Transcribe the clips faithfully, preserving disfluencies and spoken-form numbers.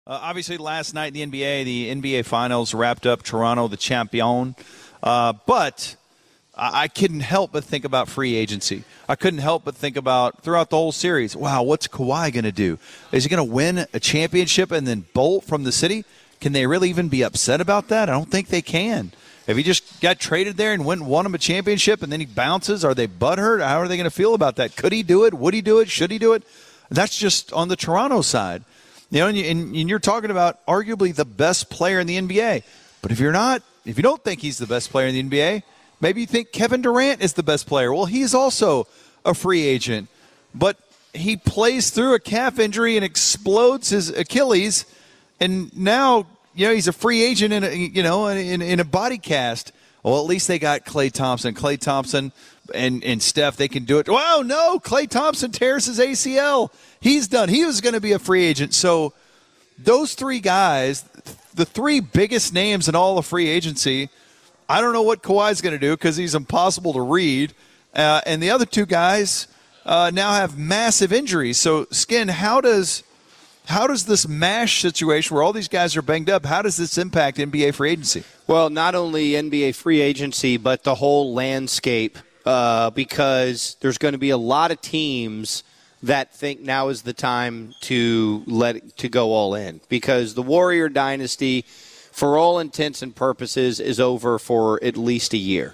Uh, obviously, last night in the N B A, the N B A Finals wrapped up Toronto, the champion. Uh, but I-, I couldn't help but think about free agency. I couldn't help but think about, throughout the whole series, wow, what's Kawhi going to do? Is he going to win a championship and then bolt from the city? Can they really even be upset about that? I don't think they can. If he just got traded there and went and won him a championship and then he bounces, are they butthurt? How are they going to feel about that? Could he do it? Would he do it? Should he do it? That's just on the Toronto side. You know, and, you, and you're talking about arguably the best player in the N B A. But if you're not, if you don't think he's the best player in the N B A, maybe you think Kevin Durant is the best player. Well, he's also a free agent. But he plays through a calf injury and explodes his Achilles, and now, you know, he's a free agent in a, you know, in, in a body cast. Well, at least they got Klay Thompson. Klay Thompson and, and Steph, they can do it. Wow, no, Klay Thompson tears his A C L. He's done. He was going to be a free agent. So those three guys, the three biggest names in all of free agency, I don't know what Kawhi's going to do because he's impossible to read. Uh, and the other two guys uh, now have massive injuries. So, Skin, how does how does this MASH situation where all these guys are banged up, how does this impact N B A free agency? Well, not only N B A free agency, but the whole landscape, uh, because there's going to be a lot of teams that think now is the time to let to go all in, because the Warrior dynasty, for all intents and purposes, is over for at least a year.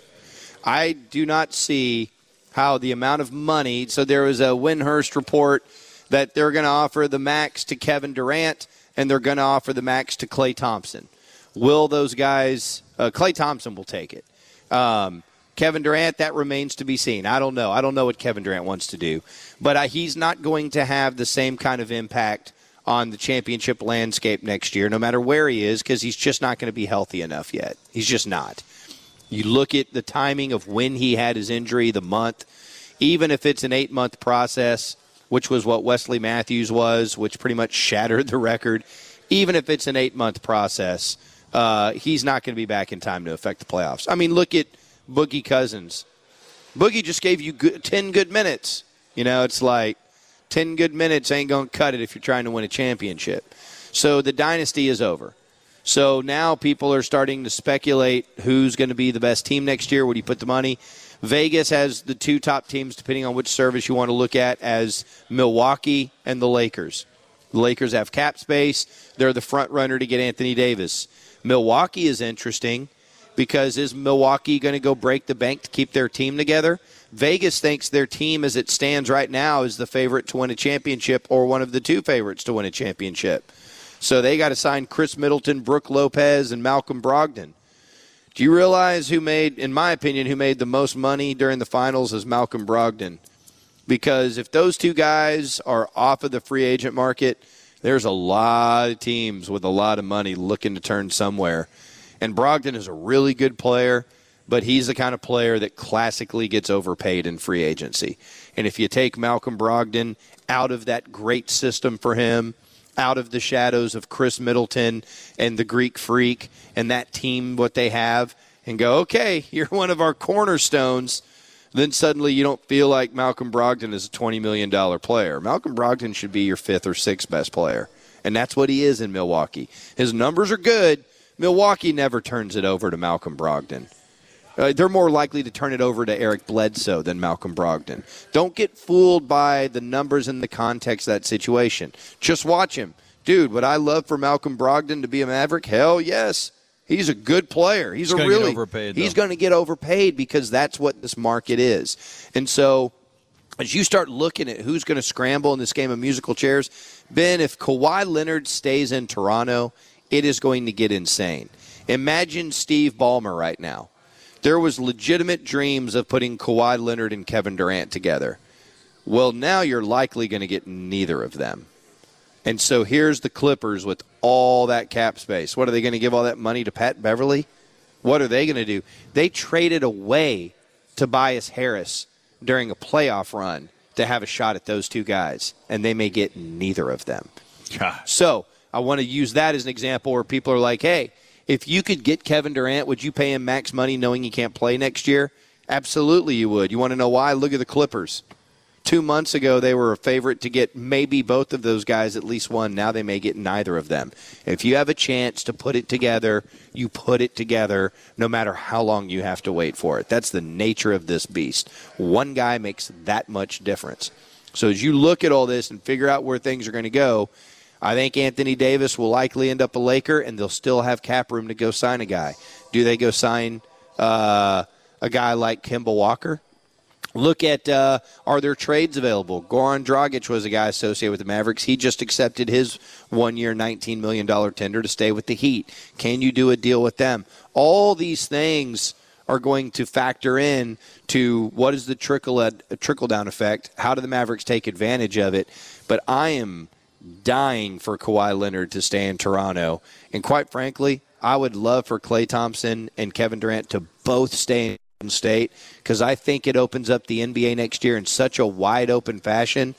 I do not see how the amount of money, so there was a Windhurst report that they're going to offer the max to Kevin Durant and they're going to offer the max to Klay Thompson. Will those guys, uh, Klay Thompson will take it. Um, Kevin Durant, that remains to be seen. I don't know. I don't know what Kevin Durant wants to do. But uh, he's not going to have the same kind of impact on the championship landscape next year, no matter where he is, because he's just not going to be healthy enough yet. He's just not. You look at the timing of when he had his injury, the month, even if it's an eight-month process, which was what Wesley Matthews was, which pretty much shattered the record, even if it's an eight-month process, uh, he's not going to be back in time to affect the playoffs. I mean, look at Boogie Cousins. Boogie just gave you good, ten good minutes. You know, it's like ten good minutes ain't going to cut it if you're trying to win a championship. So the dynasty is over. So now people are starting to speculate who's going to be the best team next year. Where do you put the money? Vegas has the two top teams, depending on which service you want to look at, as Milwaukee and the Lakers. The Lakers have cap space. They're the front runner to get Anthony Davis. Milwaukee is interesting because is Milwaukee going to go break the bank to keep their team together? Vegas thinks their team, as it stands right now, is the favorite to win a championship or one of the two favorites to win a championship. So they got to sign Chris Middleton, Brooke Lopez, and Malcolm Brogdon. Do you realize who made, in my opinion, who made the most money during the finals is Malcolm Brogdon? Because if those two guys are off of the free agent market, there's a lot of teams with a lot of money looking to turn somewhere. And Brogdon is a really good player, but he's the kind of player that classically gets overpaid in free agency. And if you take Malcolm Brogdon out of that great system for him, out of the shadows of Chris Middleton and the Greek Freak and that team, what they have, and go, okay, you're one of our cornerstones, then suddenly you don't feel like Malcolm Brogdon is a twenty million dollars player. Malcolm Brogdon should be your fifth or sixth best player, and that's what he is in Milwaukee. His numbers are good. Milwaukee never turns it over to Malcolm Brogdon. Uh, they're more likely to turn it over to Eric Bledsoe than Malcolm Brogdon. Don't get fooled by the numbers and the context of that situation. Just watch him. Dude, would I love for Malcolm Brogdon to be a Maverick? Hell yes. He's a good player. He's, he's a really overpaid, he's going to get overpaid because that's what this market is. And so as you start looking at who's going to scramble in this game of musical chairs, Ben, if Kawhi Leonard stays in Toronto, it is going to get insane. Imagine Steve Ballmer right now. There was legitimate dreams of putting Kawhi Leonard and Kevin Durant together. Well, now you're likely going to get neither of them. And so here's the Clippers with all that cap space. What, are they going to give all that money to Pat Beverly? What are they going to do? They traded away Tobias Harris during a playoff run to have a shot at those two guys, and they may get neither of them. God. So I want to use that as an example where people are like, hey, if you could get Kevin Durant, would you pay him max money knowing he can't play next year? Absolutely you would. You want to know why? Look at the Clippers. Two months ago, they were a favorite to get maybe both of those guys at least one. Now they may get neither of them. If you have a chance to put it together, you put it together no matter how long you have to wait for it. That's the nature of this beast. One guy makes that much difference. So as you look at all this and figure out where things are going to go, I think Anthony Davis will likely end up a Laker, and they'll still have cap room to go sign a guy. Do they go sign uh, a guy like Kemba Walker? Look at, uh, are there trades available? Goran Dragic was a guy associated with the Mavericks. He just accepted his one-year, nineteen million dollars tender to stay with the Heat. Can you do a deal with them? All these things are going to factor in to what is the trickle trickle-down effect? How do the Mavericks take advantage of it? But I am dying for Kawhi Leonard to stay in Toronto. And quite frankly, I would love for Klay Thompson and Kevin Durant to both stay in State, because I think it opens up the N B A next year in such a wide open fashion.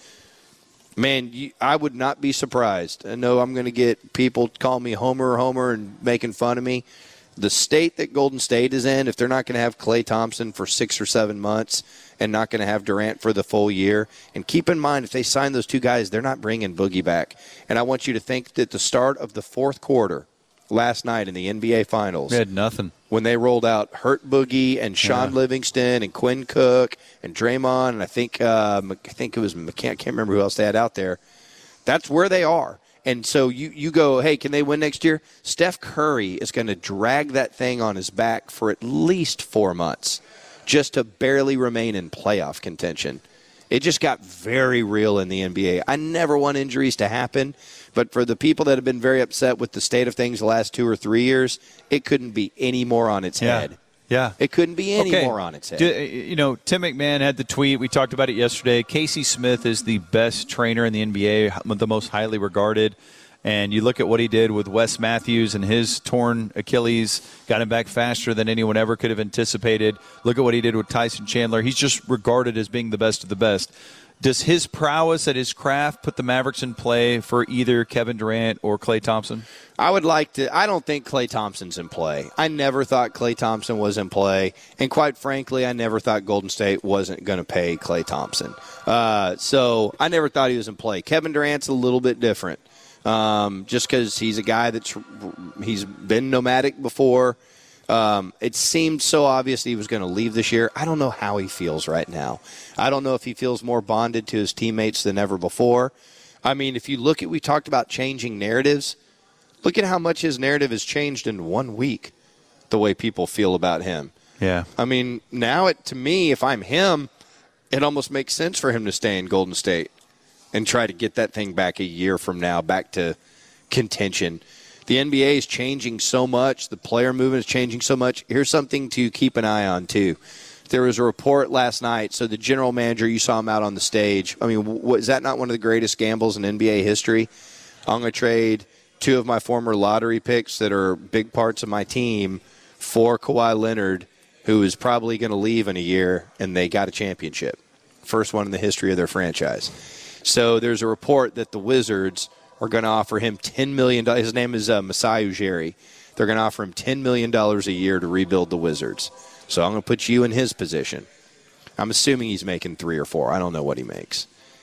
Man, you, I would not be surprised. I know I'm going to get people call me Homer Homer and making fun of me. The state that Golden State is in, if they're not going to have Klay Thompson for six or seven months and not going to have Durant for the full year, and keep in mind, if they sign those two guys, they're not bringing Boogie back. And I want you to think that the start of the fourth quarter last night in the N B A Finals, we had nothing. When they rolled out Hurt Boogie and Sean yeah. Livingston and Quinn Cook and Draymond, and I think uh, I think it was McCann, I can't remember who else they had out there. That's where they are. And so you, you go, hey, can they win next year? Steph Curry is going to drag that thing on his back for at least four months just to barely remain in playoff contention. It just got very real in the N B A. I never want injuries to happen, but for the people that have been very upset with the state of things the last two or three years, it couldn't be any more on its yeah. head. Yeah. It couldn't be any okay. more on its head. Do, you know, Tim McMahon had the tweet. We talked about it yesterday. Casey Smith is the best trainer in the N B A, the most highly regarded. And you look at what he did with Wes Matthews and his torn Achilles, got him back faster than anyone ever could have anticipated. Look at what he did with Tyson Chandler. He's just regarded as being the best of the best. Does his prowess at his craft put the Mavericks in play for either Kevin Durant or Klay Thompson? I would like to – I don't think Klay Thompson's in play. I never thought Klay Thompson was in play. And quite frankly, I never thought Golden State wasn't going to pay Klay Thompson. Uh, so I never thought he was in play. Kevin Durant's a little bit different. Um, just because he's a guy that's he's been nomadic before. Um, it seemed so obvious he was going to leave this year. I don't know how he feels right now. I don't know if he feels more bonded to his teammates than ever before. I mean, if you look at, we talked about changing narratives. Look at how much his narrative has changed in one week, the way people feel about him. Yeah. I mean, now it, to me, if I'm him, it almost makes sense for him to stay in Golden State and try to get that thing back a year from now, back to contention. The N B A is changing so much. The player movement is changing so much. Here's something to keep an eye on, too. There was a report last night. So the general manager, you saw him out on the stage. I mean, was that not one of the greatest gambles in N B A history? I'm going to trade two of my former lottery picks that are big parts of my team for Kawhi Leonard, who is probably going to leave in a year, and they got a championship. First one in the history of their franchise. So there's a report that the Wizards are going to offer him ten million dollars. His name is uh, Masai Ujiri. They're going to offer him ten million dollars a year to rebuild the Wizards. So I'm going to put you in his position. I'm assuming he's making three or four. I don't know what he makes.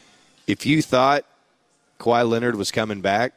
If you thought Kawhi Leonard was coming back,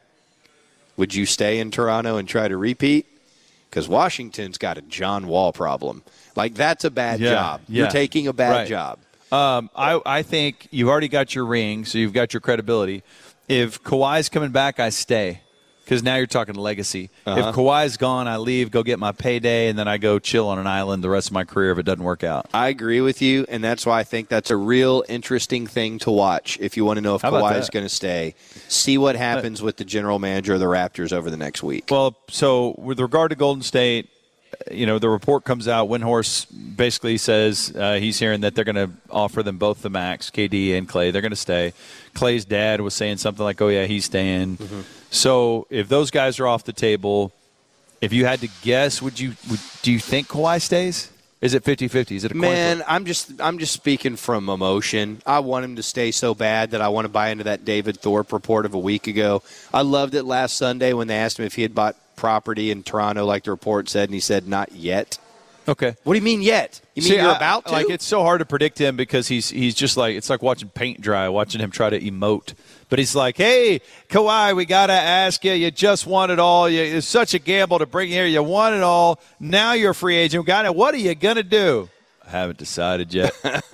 would you stay in Toronto and try to repeat? Because Washington's got a John Wall problem. Like, that's a bad yeah, job. Yeah. You're taking a bad right. job. Um, I, I think you've already got your ring, so you've got your credibility. If Kawhi's coming back, I stay, because now you're talking legacy. Uh-huh. If Kawhi's gone, I leave, go get my payday, and then I go chill on an island the rest of my career if it doesn't work out. I agree with you, and that's why I think that's a real interesting thing to watch if you want to know if Kawhi is going to stay. See what happens with the general manager of the Raptors over the next week. Well, so with regard to Golden State, you know, the report comes out. Windhorst basically says uh, he's hearing that they're going to offer them both the max, K D and Klay. They're going to stay. Klay's dad was saying something like, oh, yeah, he's staying. Mm-hmm. So if those guys are off the table, if you had to guess, would you would, do you think Kawhi stays? Is it fifty-fifty? Is it a coin Man, flip? I'm just I'm just speaking from emotion. I want him to stay so bad that I want to buy into that David Thorpe report of a week ago. I loved it last Sunday when they asked him if he had bought property in Toronto, like the report said, and he said not yet. Okay. What do you mean yet? You mean See, you're I- about to? Like, it's so hard to predict him because he's he's just like, it's like watching paint dry, watching him try to emote. But he's like, hey, Kawhi, we got to ask you. You just won it all. You, it's such a gamble to bring you here. You won it all. Now you're a free agent. Got it. What are you going to do? I haven't decided yet.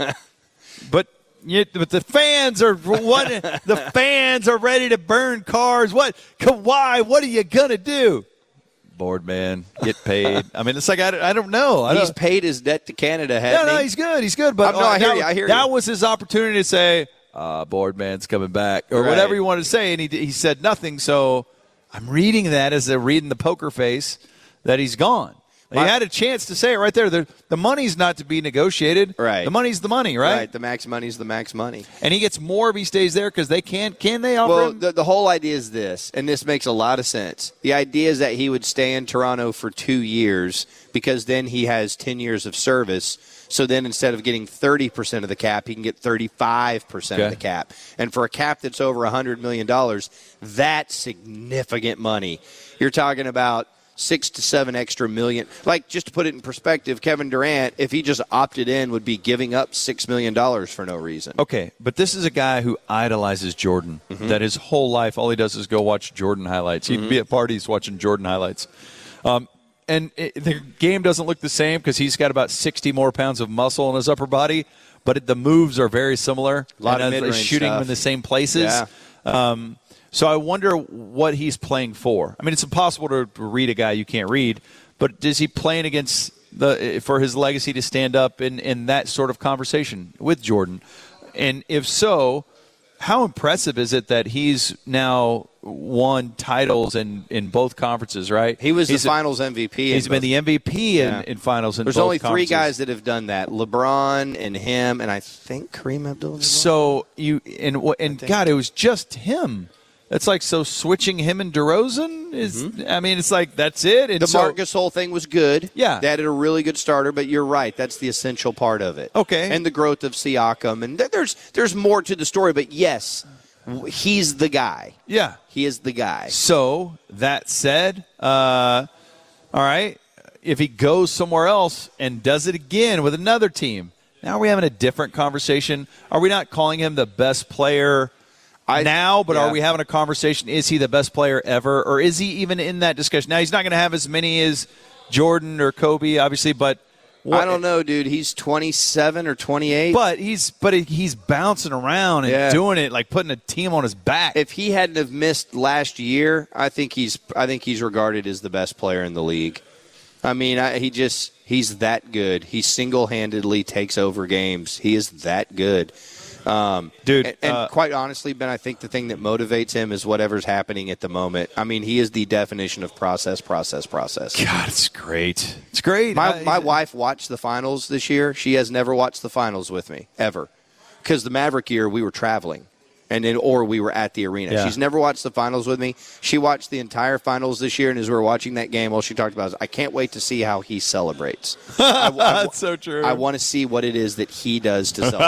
but you, but the fans are what, the fans are ready to burn cars. What, Kawhi, what are you going to do? Board man, get paid. I mean, it's like, I, I don't know. I He's don't, paid his debt to Canada, no, hasn't no, he? he's good. He's good. But Oh, no, I hear that, you, I hear that you. was his opportunity to say, uh, board man's coming back, or Right. whatever he wanted to say, and he he said nothing. So I'm reading that as they're reading the poker face that he's gone. He My- had a chance to say it right there. The, the money's not to be negotiated. Right. The money's the money, right? Right. The max money's the max money. And he gets more if he stays there because they can't. Can they offer Well, him? the, the whole idea is this, and this makes a lot of sense. The idea is that he would stay in Toronto for two years because then he has ten years of service. So then instead of getting thirty percent of the cap, he can get thirty-five percent Okay. of the cap. And for a cap that's over one hundred million dollars, that's significant money. You're talking about six to seven extra million. Like, just to put it in perspective, Kevin Durant, if he just opted in, would be giving up six million dollars for no reason. Okay, but this is a guy who idolizes Jordan. Mm-hmm. That his whole life, all he does is go watch Jordan highlights. He'd Mm-hmm. be at parties watching Jordan highlights. Um, and it, the game doesn't look the same because he's got about sixty more pounds of muscle in his upper body, but it, the moves are very similar. A lot and of as- mid-range shooting stuff. him in the same places. Yeah. Um, so I wonder what he's playing for. I mean, it's impossible to read a guy you can't read, but is he playing against the for his legacy to stand up in, in that sort of conversation with Jordan? And if so, how impressive is it that he's now won titles in, in both conferences, right? He was he's the a- finals M V P. in He's been both. the M V P in, Yeah. in finals in There's both only three conferences. guys that have done that: LeBron and him, and I think Kareem Abdul-Jabbar. So you and wh- and God, it was just him. It's like so switching him and DeRozan is. I mean, it's like that's it. And the so, Marc Gasol thing was good. Yeah. They added a really good starter, but you're right. That's the essential part of it. Okay. And the growth of Siakam. And th- there's there's more to the story, but yes, w- he's the guy. yeah. He is the guy. So that said, uh, all right, if he goes somewhere else and does it again with another team, now are we having a different conversation? Are we not calling him the best player I- now, but yeah. are we having a conversation? Is he the best player ever, or is he even in that discussion? Now, he's not going to have as many as Jordan or Kobe, obviously, but what, I don't know, dude. He's twenty-seven or twenty-eight. But he's but he's bouncing around and Yeah. doing it, like putting a team on his back. if he hadn't have missed last year, I think he's I think he's regarded as the best player in the league. I mean, I, he just he's that good. He single-handedly takes over games. He is that good. Um, Dude, and, and uh, quite honestly, Ben, I think the thing that motivates him is whatever's happening at the moment. I mean, he is the definition of process, process, process. God, it's great. It's great. My I- my wife watched the finals this year. She has never watched the finals with me ever, because the Maverick year we were traveling, and then or we were at the arena. Yeah. She's never watched the finals with me. She watched the entire finals this year, and as we were watching that game, all she talked about is, "I can't wait to see how he celebrates." I, I- That's so true. I want to see what it is that he does to celebrate.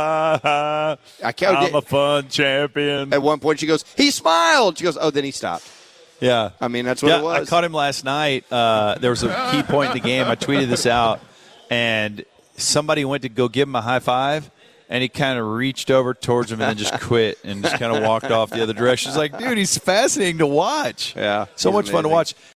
I can't. I'm a fun champion. At one point, she goes, "He smiled." She goes, "Oh, then he stopped." Yeah. I mean, that's what yeah, it was. I caught him last night. Uh, there was a key point in the game. I tweeted this out, and somebody went to go give him a high five, and he kind of reached over towards him and then just quit and just kind of walked off the other direction. It's like, dude, he's fascinating to watch. Yeah, So he's much fun to amazing. watch.